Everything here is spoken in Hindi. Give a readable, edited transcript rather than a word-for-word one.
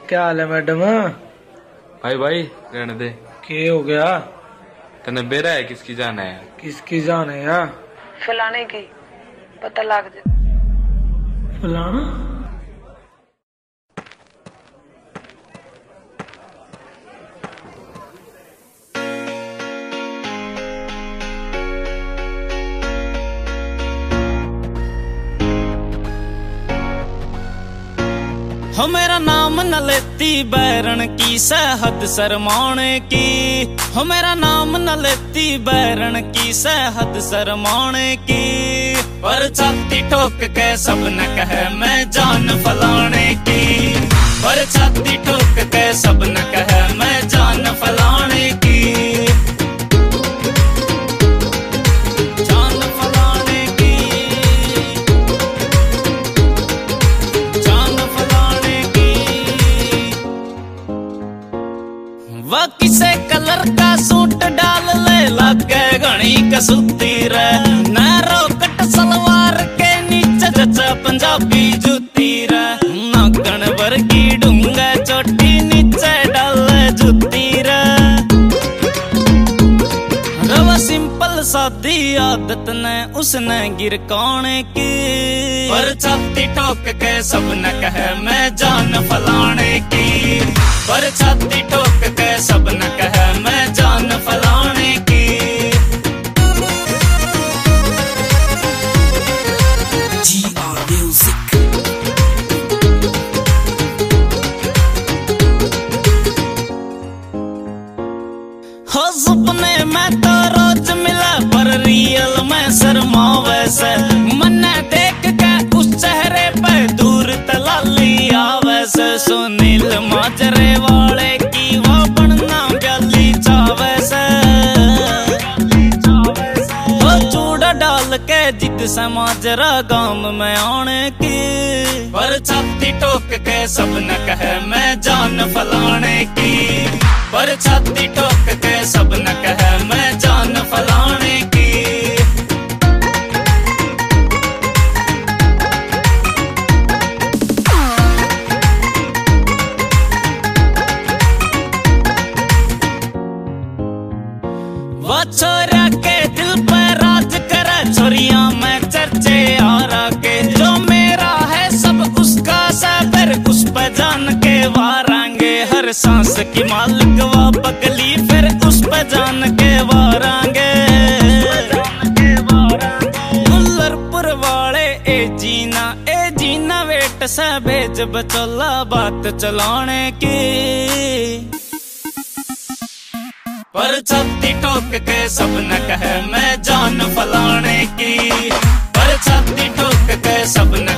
क्या हाल है मैडम? भाई भाई रहने दे। क्या हो गया? तने बेरा है किसकी जान है? किसकी जान है यार? फलाने की पता लग जाए। फलाना? हो मेरा नाम न लेती बैरन की सहद शरमाने की। हो मेरा नाम न लेती बैरन की सहद शरमाने की। पर छाती ठोक के सब न कहे मैं जान फलाने की। पर छाती ठोक के सब न कहे मैं जान फलाने की। वह किसे कलर का सूट डाल ले लागे घनी कसूती रे। नैरो कट सलवार के नीचे जचा पंजाबी जूती रे। नागण वर्गी डूंगा चोटी नीचे डाल जूती रे। रवा सिंपल सादी आदत ने उसने गिरकाने की। पर छाती ठोक के सब न कहे मैं जान फलाने की। पर छाती ठोक के सब न कहे मैं जान फलाने की। GR Music। हो सपने में तो रोज मिला पर रियल में शर्मा वैसे। मन देख के उस चेहरे पे दूर तलाली आवे से। सुनील माजरे वाले की वो बनना गली चावे से। वो चूड़ा डाल के जिद से माजरा गांव में आने की। पर छाती ठोक के सब न कहे मैं जान फलाने की। पर छाती ठोक के सब न कहे मैं जान फलाने की। वो छोरा के दिल पे राज करे छोरिया में चर्चे आ के। जो मेरा है सब उसका सबर उस पे जान के वारांगे। हर सांस की मालिक वो बगली फिर उस पे जान के वारांगे। मुल्लरपुर वाले ए जीना वेट से भेज बचोला बात चलाने की। पर छाती ठोक के सब न कहे मैं जान फलाने की। पर छाती ठोक के सब न